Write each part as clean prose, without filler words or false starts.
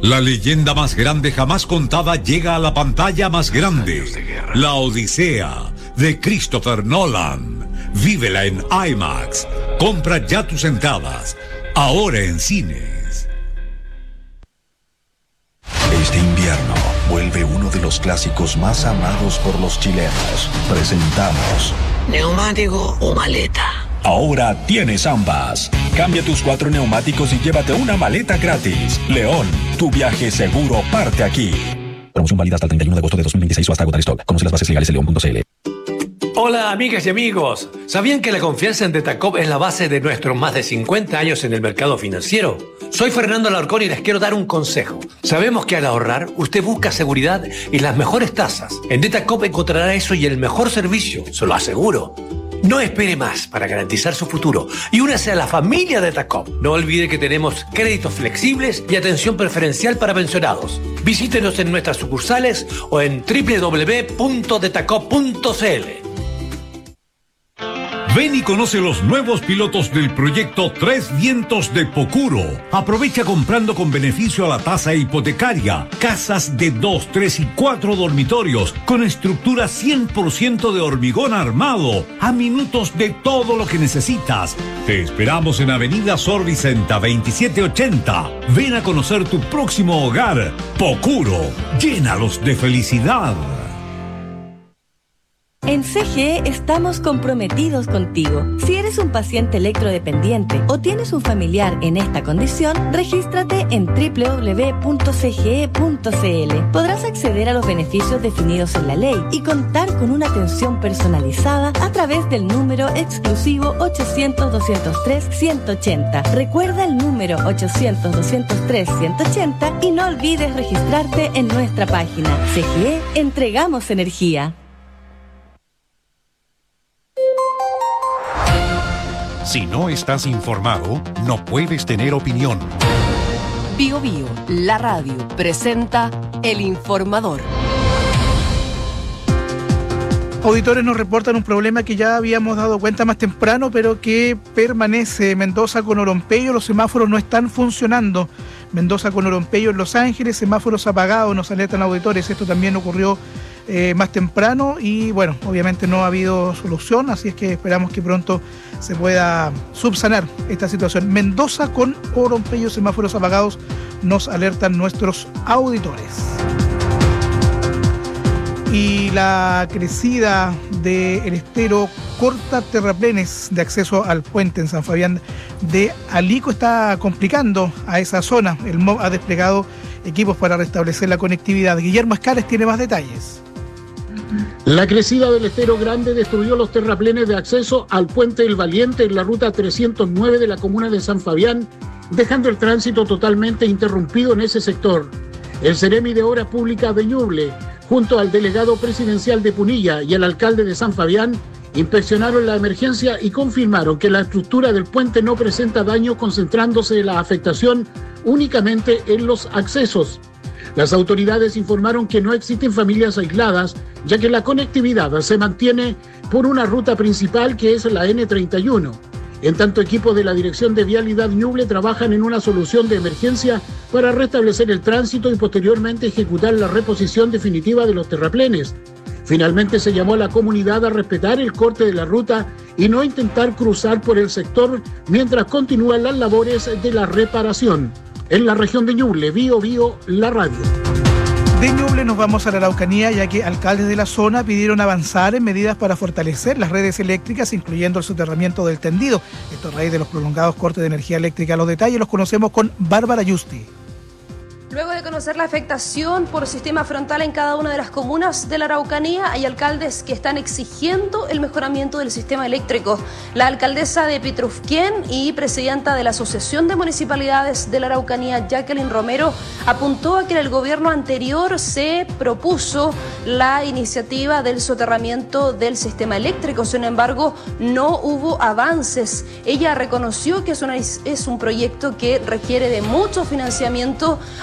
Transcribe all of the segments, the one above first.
La leyenda más grande jamás contada llega a la pantalla más grande. La Odisea, de Christopher Nolan. Vívela en IMAX. Compra ya tus entradas. Ahora en cines. Este invierno vuelve uno de los clásicos más amados por los chilenos. Presentamos ¿neumático o maleta? Ahora tienes ambas. Cambia tus 4 neumáticos y llévate una maleta gratis. León, tu viaje seguro parte aquí. Promoción válida hasta el 31 de agosto de 2026 o hasta agotar stock. Conoce las bases legales en león.cl. Hola amigas y amigos, ¿sabían que la confianza en Detacop es la base de nuestros más de 50 años en el mercado financiero? Soy Fernando Alarcón y les quiero dar un consejo. Sabemos que al ahorrar, usted busca seguridad y las mejores tasas. En Detacop encontrará eso y el mejor servicio, se lo aseguro. No espere más para garantizar su futuro y únase a la familia Detacop. No olvide que tenemos créditos flexibles y atención preferencial para pensionados. Visítenos en nuestras sucursales o en www.detacop.cl. Ven y conoce los nuevos pilotos del proyecto Tres Vientos de Pocuro. Aprovecha comprando con beneficio a la tasa hipotecaria. Casas de 2, 3 y 4 dormitorios con estructura 100% de hormigón armado. A minutos de todo lo que necesitas. Te esperamos en Avenida Sor Vicenta 2780. Ven a conocer tu próximo hogar. Pocuro. Llénalos de felicidad. En CGE estamos comprometidos contigo. Si eres un paciente electrodependiente o tienes un familiar en esta condición, regístrate en www.cge.cl. Podrás acceder a los beneficios definidos en la ley y contar con una atención personalizada a través del número exclusivo 800-203-180. Recuerda el número 800-203-180 y no olvides registrarte en nuestra página. CGE, entregamos energía. Si no estás informado, no puedes tener opinión. Bio Bio, la radio, presenta El Informador. Auditores nos reportan un problema que ya habíamos dado cuenta más temprano, pero que permanece. Mendoza con Orompeyo, los semáforos no están funcionando. Mendoza con Orompeyo en Los Ángeles, semáforos apagados, nos alertan auditores. Esto también ocurrió más temprano y bueno, obviamente no ha habido solución, así es que esperamos que pronto se pueda subsanar esta situación. Mendoza con Orompeyo, semáforos apagados, nos alertan nuestros auditores. Y la crecida del estero corta terraplenes de acceso al puente en San Fabián de Alico está complicando a esa zona. El MOB ha desplegado equipos para restablecer la conectividad. Guillermo Escares tiene más detalles. La crecida del estero grande destruyó los terraplenes de acceso al puente El Valiente en la ruta 309 de la comuna de San Fabián, dejando el tránsito totalmente interrumpido en ese sector. El Seremi de Obras Públicas de Ñuble, junto al delegado presidencial de Punilla y el alcalde de San Fabián, inspeccionaron la emergencia y confirmaron que la estructura del puente no presenta daño, concentrándose la afectación únicamente en los accesos. Las autoridades informaron que no existen familias aisladas, ya que la conectividad se mantiene por una ruta principal que es la N31. En tanto, equipos de la Dirección de Vialidad Ñuble trabajan en una solución de emergencia para restablecer el tránsito y posteriormente ejecutar la reposición definitiva de los terraplenes. Finalmente se llamó a la comunidad a respetar el corte de la ruta y no intentar cruzar por el sector mientras continúan las labores de la reparación. En la región de Ñuble, Bio Bio, la radio. De Ñuble nos vamos a la Araucanía, ya que alcaldes de la zona pidieron avanzar en medidas para fortalecer las redes eléctricas, incluyendo el soterramiento del tendido. Esto a raíz de los prolongados cortes de energía eléctrica. Los detalles los conocemos con Bárbara Yusti. Luego de conocer la afectación por sistema frontal en cada una de las comunas de la Araucanía, hay alcaldes que están exigiendo el mejoramiento del sistema eléctrico. La alcaldesa de Pitrufquén y presidenta de la Asociación de Municipalidades de la Araucanía, Jacqueline Romero, apuntó a que en el gobierno anterior se propuso la iniciativa del soterramiento del sistema eléctrico. Sin embargo, no hubo avances. Ella reconoció que es un proyecto que requiere de mucho financiamiento, aunque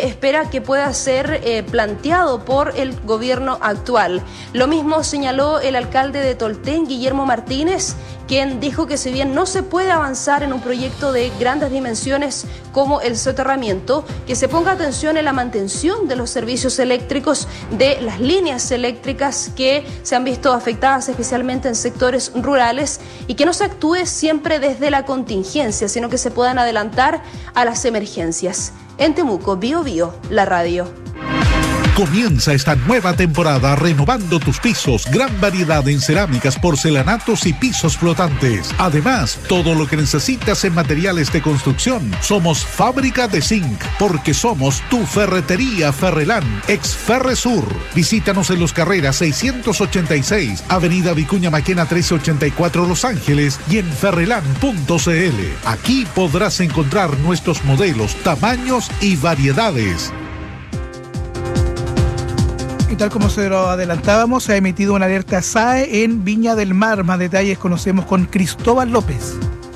espera que pueda ser planteado por el gobierno actual. Lo mismo señaló el alcalde de Tolten, Guillermo Martínez, quien dijo que si bien no se puede avanzar en un proyecto de grandes dimensiones como el soterramiento, que se ponga atención en la mantención de los servicios eléctricos, de las líneas eléctricas que se han visto afectadas especialmente en sectores rurales, y que no se actúe siempre desde la contingencia, sino que se puedan adelantar a las emergencias. En Temuco, Bío Bío, la radio. Comienza esta nueva temporada renovando tus pisos. Gran variedad en cerámicas, porcelanatos y pisos flotantes. Además, todo lo que necesitas en materiales de construcción. Somos Fábrica de Zinc, porque somos tu ferretería Ferrelán, ex Ferresur. Visítanos en Los Carreras 686, Avenida Vicuña Maquena 1384, Los Ángeles, y en ferrelán.cl. Aquí podrás encontrar nuestros modelos, tamaños y variedades. Y tal como se lo adelantábamos, se ha emitido una alerta SAE en Viña del Mar. Más detalles conocemos con Cristóbal López.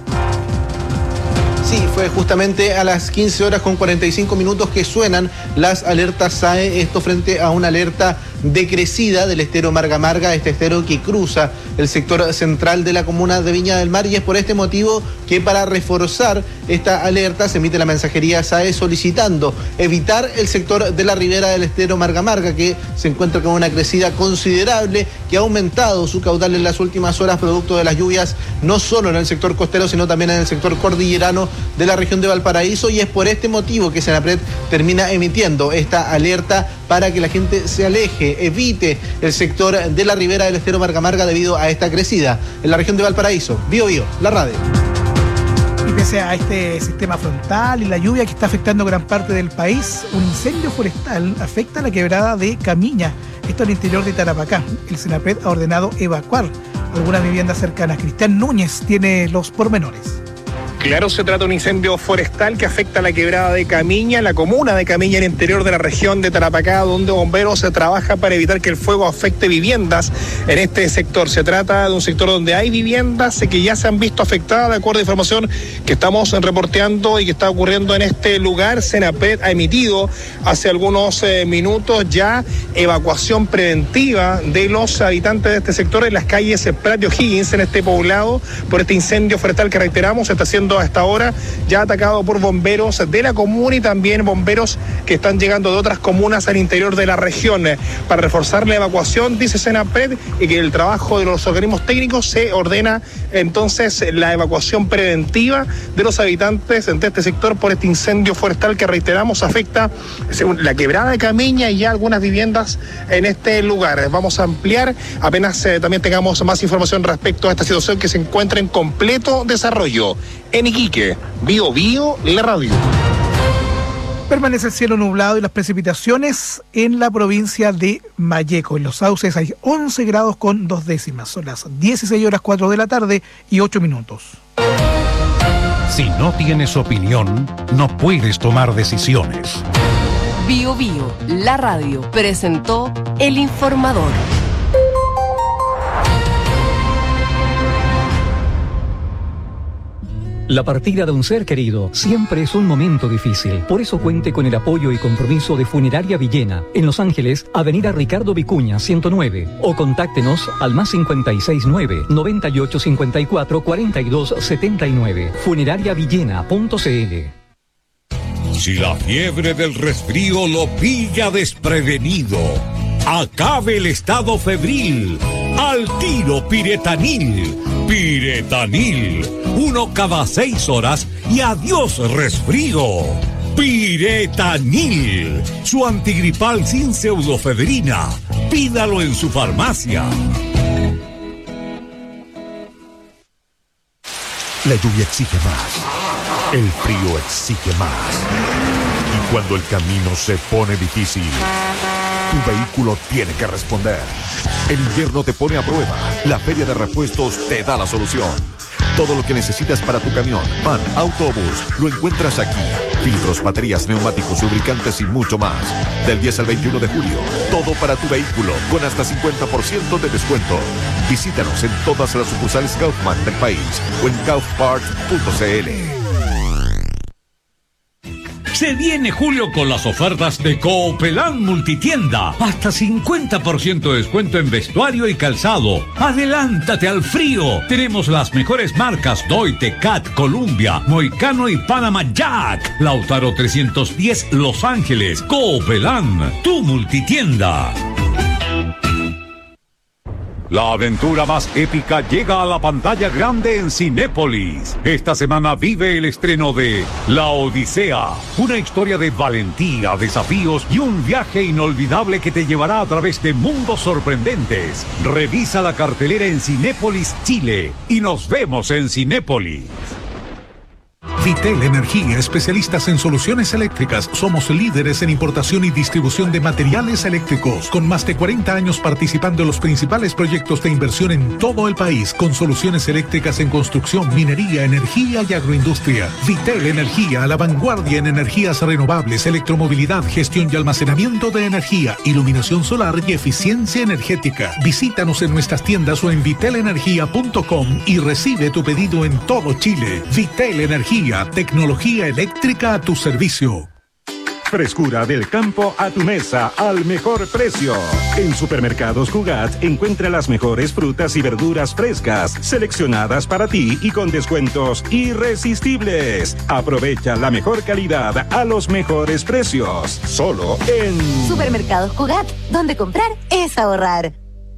Sí, fue justamente a las 15 horas con 45 minutos que suenan las alertas SAE, esto frente a una alerta decrecida del estero Marga Marga, este estero que cruza el sector central de la comuna de Viña del Mar, y es por este motivo que para reforzar esta alerta se emite la mensajería SAE solicitando evitar el sector de la ribera del estero Marga Marga, que se encuentra con una crecida considerable, que ha aumentado su caudal en las últimas horas producto de las lluvias, no solo en el sector costero, sino también en el sector cordillerano de la región de Valparaíso, y es por este motivo que Senapred termina emitiendo esta alerta para que la gente se aleje, evite el sector de la ribera del estero Marga Marga debido a esta crecida. En la región de Valparaíso, Bío Bío, la radio. Y pese a este sistema frontal y la lluvia que está afectando gran parte del país, un incendio forestal afecta la quebrada de Camiña, esto al interior de Tarapacá. El Senapred ha ordenado evacuar algunas viviendas cercanas. Cristian Núñez tiene los pormenores. Claro, se trata de un incendio forestal que afecta a la quebrada de Camiña, la comuna de Camiña, en el interior de la región de Tarapacá, donde bomberos se trabaja para evitar que el fuego afecte viviendas en este sector. Se trata de un sector donde hay viviendas que ya se han visto afectadas, de acuerdo a información que estamos reporteando y que está ocurriendo en este lugar. Senapred ha emitido hace algunos minutos ya evacuación preventiva de los habitantes de este sector en las calles Prat y O'Higgins, en este poblado, por este incendio forestal que, reiteramos, está siendo hasta ahora ya atacado por bomberos de la comuna y también bomberos que están llegando de otras comunas al interior de la región. Para reforzar la evacuación, dice Senapred, y que el trabajo de los organismos técnicos se ordena entonces la evacuación preventiva de los habitantes de este sector por este incendio forestal que, reiteramos, afecta según la quebrada de Camiña y ya algunas viviendas en este lugar. Vamos a ampliar apenas también tengamos más información respecto a esta situación que se encuentra en completo desarrollo. En Iquique, Bío Bío, la radio. Permanece el cielo nublado y las precipitaciones en la provincia de Malleco. En los Sauces hay 11 grados con 2 décimas. Son las 16 horas 4 de la tarde y 8 minutos. Si no tienes opinión, no puedes tomar decisiones. Bío Bío, la radio, presentó El Informador. La partida de un ser querido siempre es un momento difícil. Por eso cuente con el apoyo y compromiso de Funeraria Villena, en Los Ángeles, Avenida Ricardo Vicuña, 109. O contáctenos al +569 9854 4279. Funerariavillena.cl. Si la fiebre del resfrío lo pilla desprevenido, acabe el estado febril. Al tiro Piretanil. Piretanil. 1 cada 6 horas y adiós resfrío. Piretanil. Su antigripal sin pseudofebrina. Pídalo en su farmacia. La lluvia exige más. El frío exige más. Y cuando el camino se pone difícil, tu vehículo tiene que responder. El invierno te pone a prueba. La Feria de Repuestos te da la solución. Todo lo que necesitas para tu camión, van, autobús, lo encuentras aquí. Filtros, baterías, neumáticos, lubricantes y mucho más. Del 10 al 21 de julio, todo para tu vehículo, con hasta 50% de descuento. Visítanos en todas las sucursales Kaufman del país o en kaufparts.cl. Se viene julio con las ofertas de Coopelán Multitienda. Hasta 50% de descuento en vestuario y calzado. Adelántate al frío. Tenemos las mejores marcas Doite, Cat, Columbia, Moicano y Panama Jack. Lautaro 310, Los Ángeles. Coopelán, tu multitienda. La aventura más épica llega a la pantalla grande en Cinépolis. Esta semana vive el estreno de La Odisea, una historia de valentía, desafíos y un viaje inolvidable que te llevará a través de mundos sorprendentes. Revisa la cartelera en Cinépolis Chile y nos vemos en Cinépolis. Vitel Energía, especialistas en soluciones eléctricas. Somos líderes en importación y distribución de materiales eléctricos, con más de 40 años participando en los principales proyectos de inversión en todo el país, con soluciones eléctricas en construcción, minería, energía y agroindustria. Vitel Energía, a la vanguardia en energías renovables, electromovilidad, gestión y almacenamiento de energía, iluminación solar y eficiencia energética. Visítanos en nuestras tiendas o en vitelenergia.com y recibe tu pedido en todo Chile. Vitel Energía, tecnología eléctrica a tu servicio. Frescura del campo a tu mesa al mejor precio. En Supermercados Cugat encuentra las mejores frutas y verduras frescas, seleccionadas para ti y con descuentos irresistibles. Aprovecha la mejor calidad a los mejores precios. Solo en Supermercados Cugat, donde comprar es ahorrar.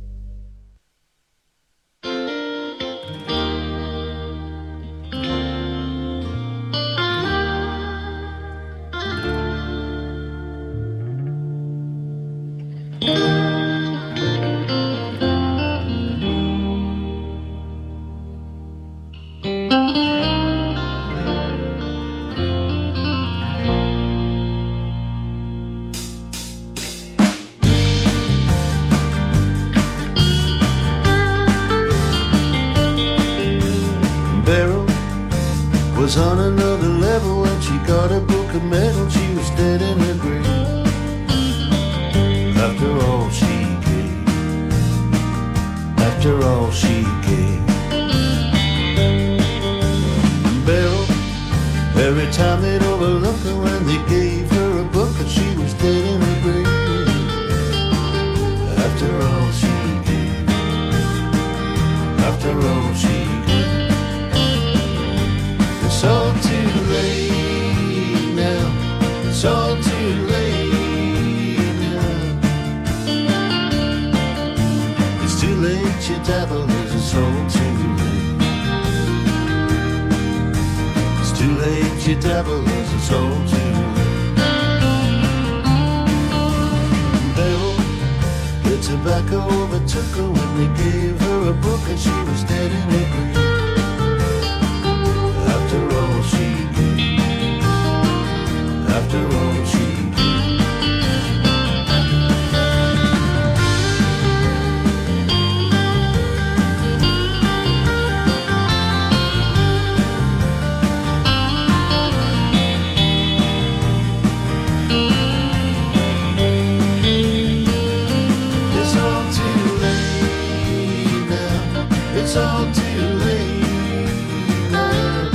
Was on another level when she got a book of medal. She was dead in her grave. After all she gave, after all she gave. Beryl, every time they'd overlook her when they gave her a book, and she was dead in her grave. After all she gave, after all she gave. It's all too late now. It's all too late now. It's too late, you dabblers. It's all too late. It's too late, you dabblers. It's all too late. Beryl, the tobacco overtook her when they gave her a book, and she was dead in her grave. After all she gave, after all she It's all too late now. It's all too late now.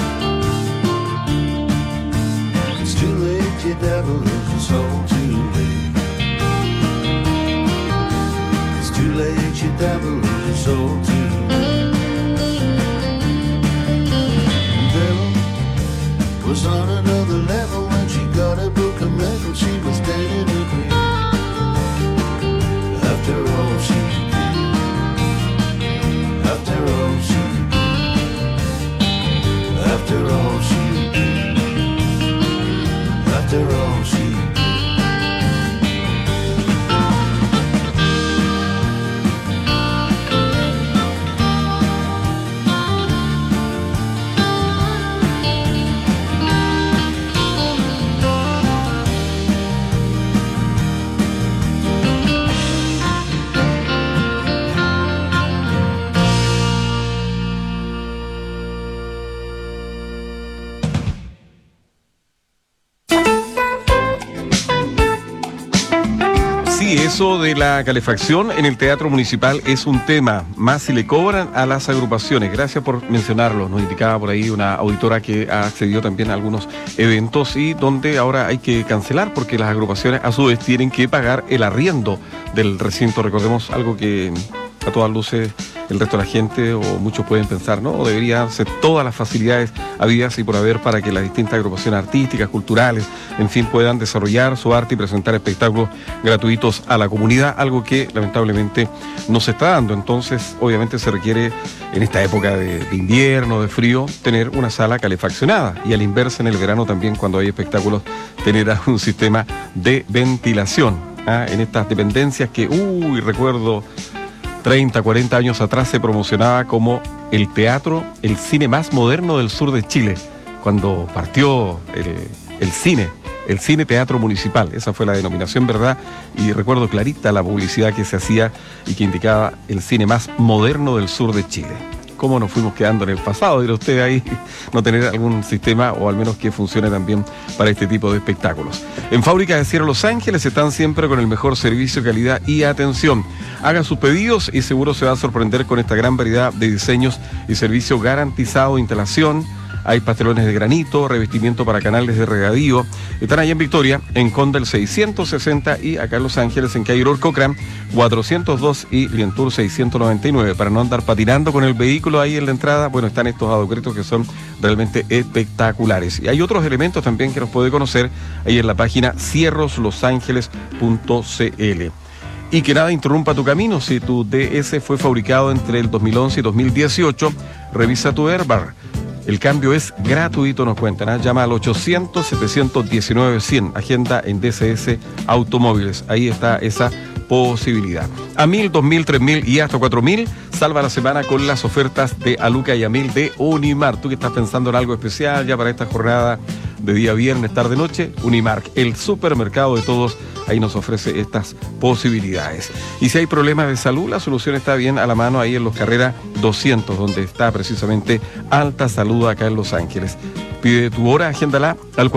It's too late, you devil, it's all too late. It's too late, you devil, it's all too late. Devil was on another level when she got a book of metal. She was dead in her grave. After all she gave, after all she gave, after all she gave, after all she gave. Sí, eso de la calefacción en el Teatro Municipal es un tema, más si le cobran a las agrupaciones. Gracias por mencionarlo. Nos indicaba por ahí una auditora que ha accedido también a algunos eventos y donde ahora hay que cancelar porque las agrupaciones a su vez tienen que pagar el arriendo del recinto. Recordemos algo que a todas luces el resto de la gente o muchos pueden pensar, ¿no? O deberían ser todas las facilidades habidas y por haber para que las distintas agrupaciones artísticas, culturales, en fin, puedan desarrollar su arte y presentar espectáculos gratuitos a la comunidad, algo que lamentablemente no se está dando. Entonces, obviamente se requiere en esta época de invierno, de frío, tener una sala calefaccionada y a la inversa en el verano también cuando hay espectáculos tener un sistema de ventilación en estas dependencias que, recuerdo 30, 40 años atrás se promocionaba como el teatro, el cine más moderno del sur de Chile, cuando partió el cine teatro municipal, esa fue la denominación, ¿verdad? Y recuerdo clarita la publicidad que se hacía y que indicaba el cine más moderno del sur de Chile. ¿Cómo nos fuimos quedando en el pasado? Dirá usted ahí, no tener algún sistema o al menos que funcione también para este tipo de espectáculos. En Fábrica de Cierre Los Ángeles están siempre con el mejor servicio, calidad y atención. Haga sus pedidos y seguro se va a sorprender con esta gran variedad de diseños y servicio garantizado de instalación. Hay pastelones de granito, revestimiento para canales de regadío. Están allá en Victoria, en Condel 660 y acá en Los Ángeles, en Calle Cochran 402 y Lientour 699. Para no andar patinando con el vehículo ahí en la entrada, bueno, están estos adoquetos que son realmente espectaculares. Y hay otros elementos también que nos puede conocer ahí en la página cierroslosangeles.cl. Y que nada interrumpa tu camino. Si tu DS fue fabricado entre el 2011 y 2018, revisa tu Airbar. El cambio es gratuito, nos cuentan. Llama al 800-719-100. Agenda en DCS Automóviles. Ahí está esa posibilidad. A 1.000, 2.000, 3.000 y hasta 4.000. Salva la semana con las ofertas de Aluca y Amil de Unimark. Tú que estás pensando en algo especial ya para esta jornada de día viernes, tarde, noche, Unimark, el supermercado de todos, ahí nos ofrece estas posibilidades. Y si hay problemas de salud, la solución está bien a la mano ahí en Los Carreras 200, donde está precisamente Alta Salud acá en Los Ángeles. Pide tu hora, agéndala al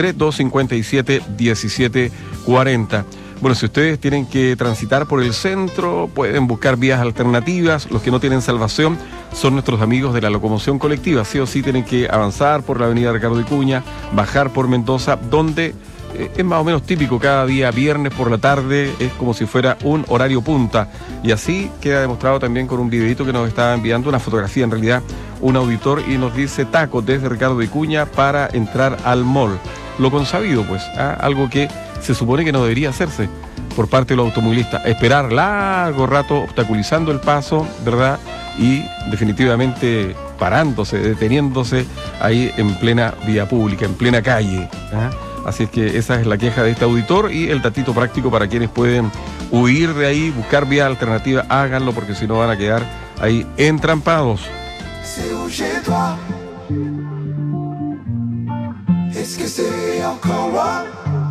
43-257-1740. Bueno, si ustedes tienen que transitar por el centro, pueden buscar vías alternativas. Los que no tienen salvación son nuestros amigos de la locomoción colectiva. Sí o sí tienen que avanzar por la avenida Ricardo Vicuña, bajar por Mendoza, donde es más o menos típico cada día viernes por la tarde, es como si fuera un horario punta. Y así queda demostrado también con un videito que nos estaba enviando, una fotografía en realidad, un auditor, y nos dice taco desde Ricardo Vicuña para entrar al mall. Lo consabido, pues, algo que se supone que no debería hacerse por parte de los automovilistas. Esperar largo rato, obstaculizando el paso, ¿verdad? Y definitivamente parándose, deteniéndose ahí en plena vía pública, en plena calle. Así es que esa es la queja de este auditor y el datito práctico para quienes pueden huir de ahí, buscar vía alternativa, háganlo porque si no van a quedar ahí entrampados. Est-ce que c'est encore moi?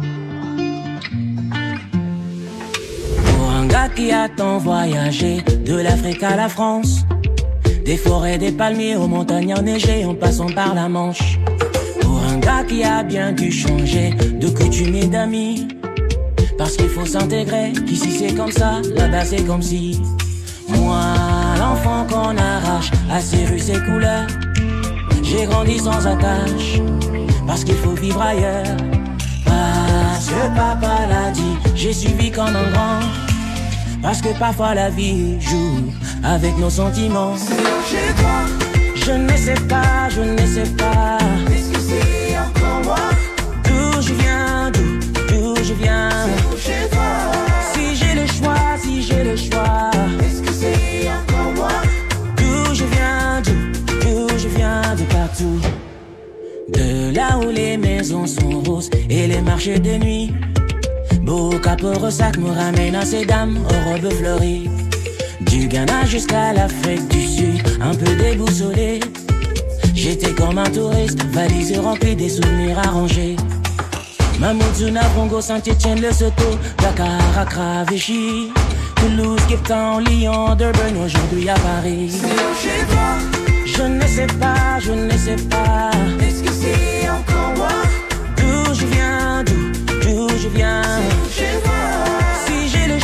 Pour un gars qui a tant voyagé, de l'Afrique à la France, des forêts, des palmiers aux montagnes enneigées en passant par la Manche. Pour un gars qui a bien dû changer de coutumes et d'amis, parce qu'il faut s'intégrer, qu'ici c'est comme ça, là-bas c'est comme si. Moi, l'enfant qu'on arrache à ses rues, ses couleurs, j'ai grandi sans attache, parce qu'il faut vivre ailleurs. Parce que papa l'a dit, j'ai suivi comme un grand. Parce que parfois la vie joue avec nos sentiments. Chez toi, je ne sais pas, je ne sais pas. est-ce que c'est encore moi? D'où je viens, d'où je viens. Chez toi, si j'ai le choix, si j'ai le choix. est-ce que c'est encore moi? D'où je viens, d'où je viens, de partout. De là où les maisons sont roses et les marchés de nuit. Beau capot sac me ramène à ces dames aux robes fleuries. Du Ghana jusqu'à l'Afrique du Sud, un peu déboussolé. J'étais comme un touriste, valise remplie des souvenirs arrangés. Mamoudzou,na, Bongo, Saint-Étienne, Lesotho, Dakar, Accra, Vichy, Toulouse, Cape Town, Lyon, Durban, aujourd'hui à Paris. Chez toi, je ne sais pas, je ne sais pas. est-ce que c'est encore moi? D'où je viens, d'où je viens. Chez toi, si j'ai le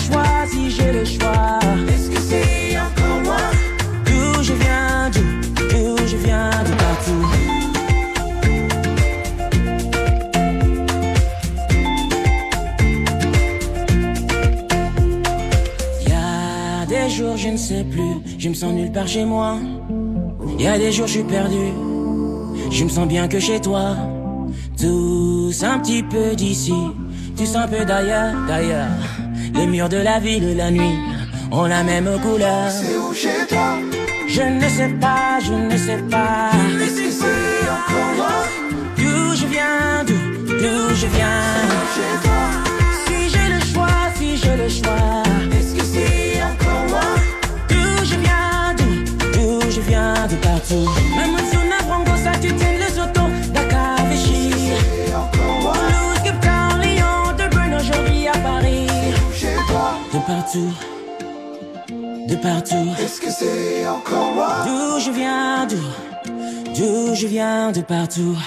jours je ne sais plus, je me sens nulle part chez moi. Il y a des jours je suis perdu, je me sens bien que chez toi. Tous un petit peu d'ici, tous un peu d'ailleurs. Les murs de la ville la nuit ont la même couleur. C'est où chez toi? Je ne sais pas, je ne sais pas. Est-ce que c'est encore moi? D'où je viens, d'où je viens. Chez toi. Si j'ai le choix, si j'ai le choix. Est-ce que c'est encore moi? D'où je viens, de partout. Même si on a franco, ça tu tiens les autos. Dakar, Vichy. C'est encore moi. Toulouse, Cape Town, Lyon, Durban, aujourd'hui à Paris. Chez toi. De partout. De partout. Est-ce que c'est encore moi? D'où je viens, d'où je viens, de partout.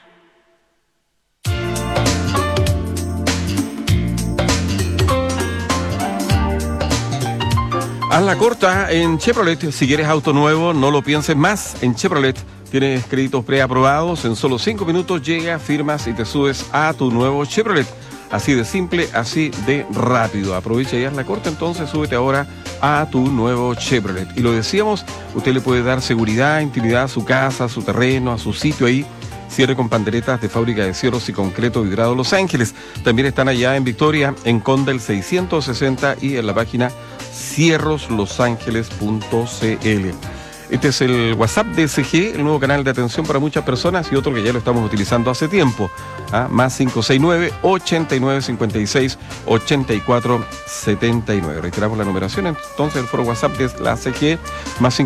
Haz la corta en Chevrolet. Si quieres auto nuevo, no lo pienses más. En Chevrolet tienes créditos preaprobados. En solo 5 minutos llegas, firmas y te subes a tu nuevo Chevrolet. Así de simple, así de rápido. Aprovecha y haz la corta, entonces súbete ahora a tu nuevo Chevrolet. Y lo decíamos, usted le puede dar seguridad, intimidad a su casa, a su terreno, a su sitio ahí. Cierre con panderetas de fábrica de cierros y concreto vidrado Los Ángeles. También están allá en Victoria, en Condel 660 y en la página cierroslosangeles.cl. Este es el WhatsApp de SG, el nuevo canal de atención para muchas personas y otro que ya lo estamos utilizando hace tiempo. Más 569-8956-8479. Reiteramos la numeración, entonces el foro WhatsApp de la SG, más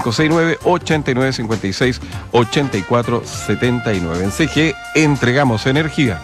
569-8956-8479. En CG entregamos energía.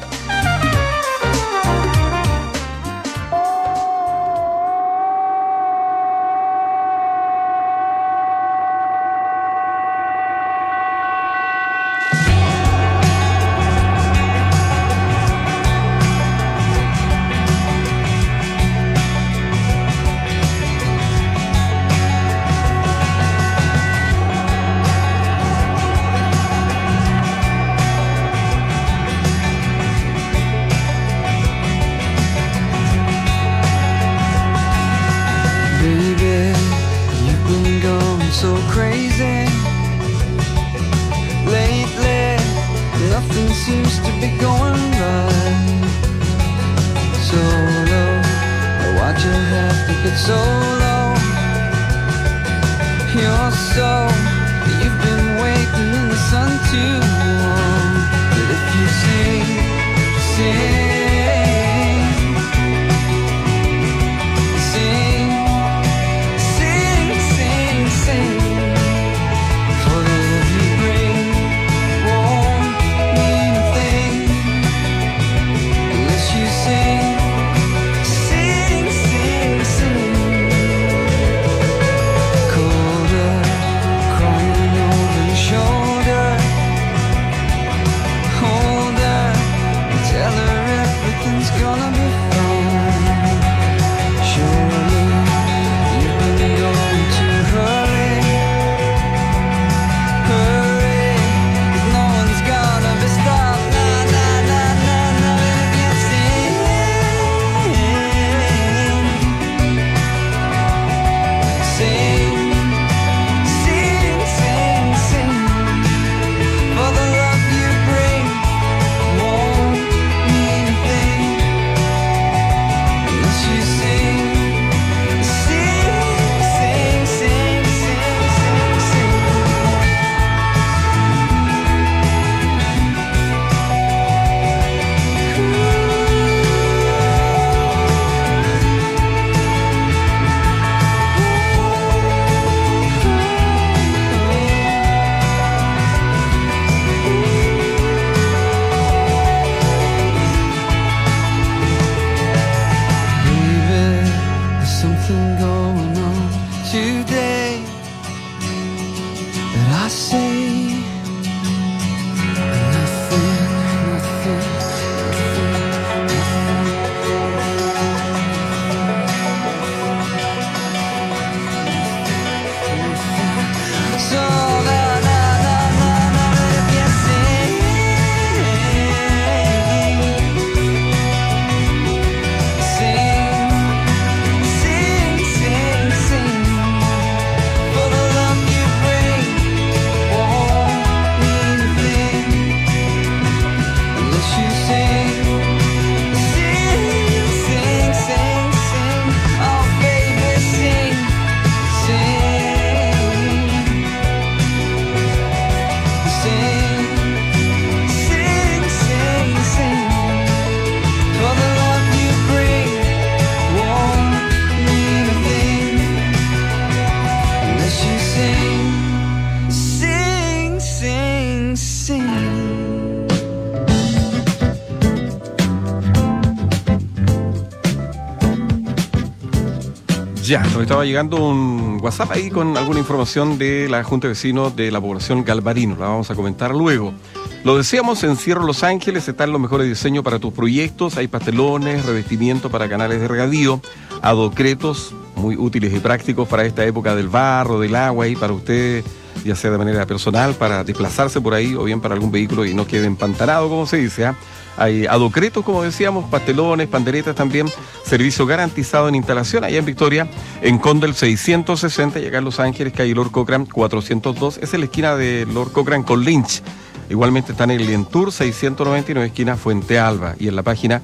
Ya, nos estaba llegando un WhatsApp ahí con alguna información de la Junta de Vecinos de la población Galvarino. La vamos a comentar luego. Lo decíamos, en Cierro Los Ángeles están los mejores diseños para tus proyectos. Hay pastelones, revestimiento para canales de regadío, adocretos muy útiles y prácticos para esta época del barro, del agua y para usted, ya sea de manera personal, para desplazarse por ahí o bien para algún vehículo y no quede empantanado, como se dice, ¿ah? Hay adocretos, como decíamos, pastelones, panderetas también, servicio garantizado en instalación allá en Victoria, en Condel 660 y acá en Los Ángeles, calle Lord Cochran 402, es en la esquina de Lord Cochran con Lynch. Igualmente están en el Lientour 699, esquina Fuente Alba, y en la página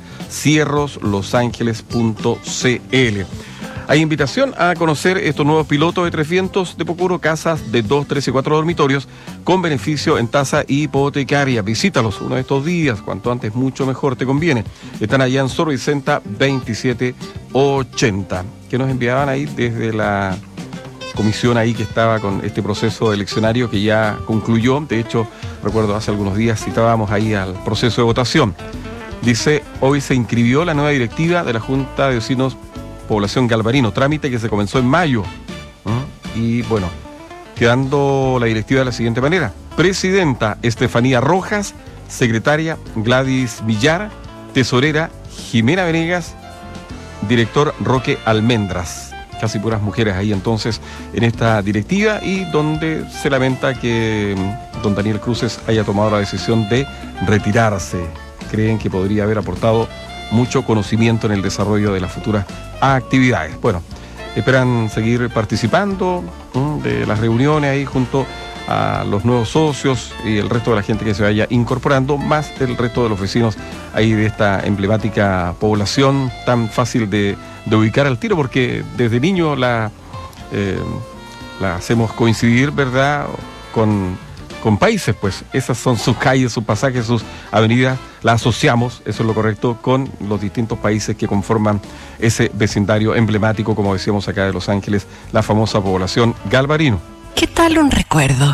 cierroslosangeles.cl. Hay invitación a conocer estos nuevos pilotos de 3 vientos de Pocuro, casas de 2, 3 y 4 dormitorios con beneficio en tasa hipotecaria. Visítalos uno de estos días, cuanto antes mucho mejor te conviene. Están allá en Sor Vicenta 2780, que nos enviaban ahí desde la comisión ahí que estaba con este proceso eleccionario que ya concluyó. De hecho, recuerdo hace algunos días citábamos ahí al proceso de votación. Dice, hoy se inscribió la nueva directiva de la Junta de Vecinos Población Galvarino, trámite que se comenzó en mayo. Y bueno, quedando la directiva de la siguiente manera: presidenta Estefanía Rojas, secretaria Gladys Villar, tesorera Jimena Venegas, director Roque Almendras. Casi puras mujeres ahí entonces en esta directiva, y donde se lamenta que don Daniel Cruces haya tomado la decisión de retirarse. Creen que podría haber aportado mucho conocimiento en el desarrollo de las futuras actividades. Bueno, esperan seguir participando de las reuniones ahí junto a los nuevos socios y el resto de la gente que se vaya incorporando, más el resto de los vecinos ahí de esta emblemática población tan fácil de ubicar al tiro, porque desde niño la hacemos coincidir, ¿verdad?, con países, pues esas son sus calles, sus pasajes, sus avenidas, la asociamos, eso es lo correcto, con los distintos países que conforman ese vecindario emblemático, como decíamos acá de Los Ángeles, la famosa población Galvarino. ¿Qué tal un recuerdo?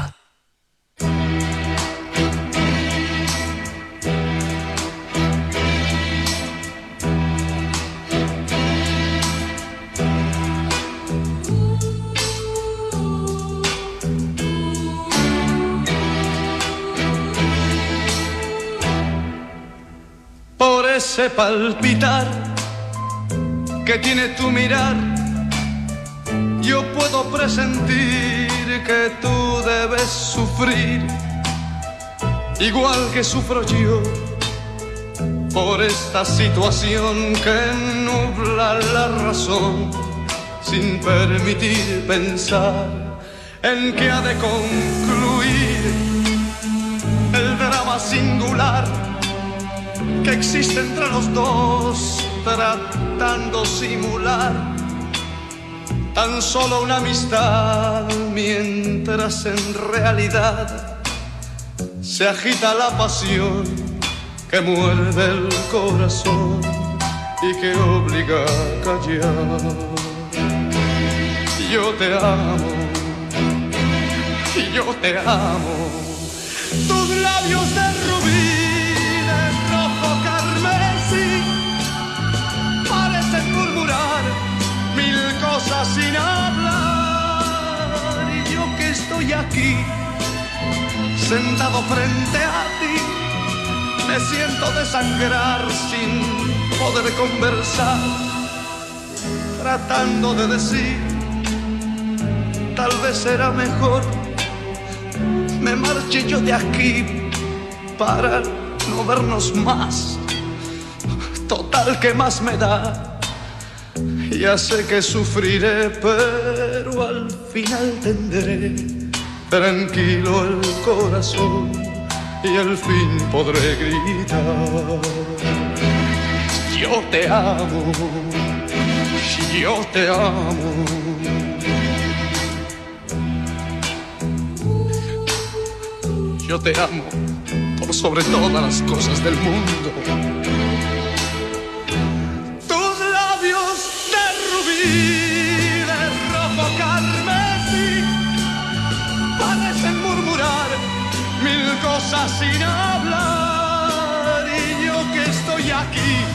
Por ese palpitar que tiene tu mirar, yo puedo presentir que tú debes sufrir, igual que sufro yo, por esta situación que nubla la razón, sin permitir pensar en que ha de concluir el drama singular que existe entre los dos, tratando simular tan solo una amistad, mientras en realidad se agita la pasión que muerde el corazón y que obliga a callar. Yo te amo, yo te amo, tus labios de rubí, parecen murmurar mil cosas sin hablar, y yo que estoy aquí sentado frente a ti me siento desangrar sin poder conversar, tratando de decir tal vez será mejor me marche yo de aquí para no vernos más. Total, ¿qué más me da? Ya sé que sufriré, pero al final tendré tranquilo el corazón y al fin podré gritar: yo te amo, yo te amo. Yo te amo por sobre todas las cosas del mundo. De rojo carmesí parecen murmurar mil cosas sin hablar,